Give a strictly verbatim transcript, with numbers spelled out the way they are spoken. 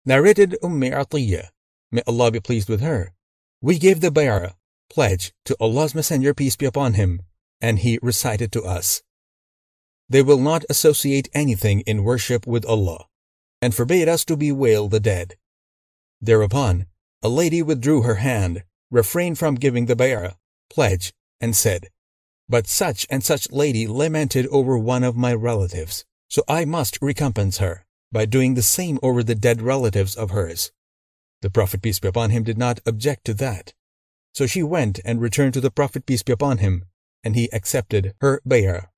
Narrated Ummi Atiyah, may Allah be pleased with her, we gave the bay'ah, pledge, to Allah's Messenger, peace be upon him, and he recited to us, they will not associate anything in worship with Allah, and forbade us to bewail the dead. Thereupon, a lady withdrew her hand, refrained from giving the bay'ah, pledge, and said, but such and such lady lamented over one of my relatives, so I must recompense her by doing the same over the dead relatives of hers. The Prophet, peace be upon him, did not object to that. So she went and returned to the Prophet, peace be upon him, and he accepted her bay'ah.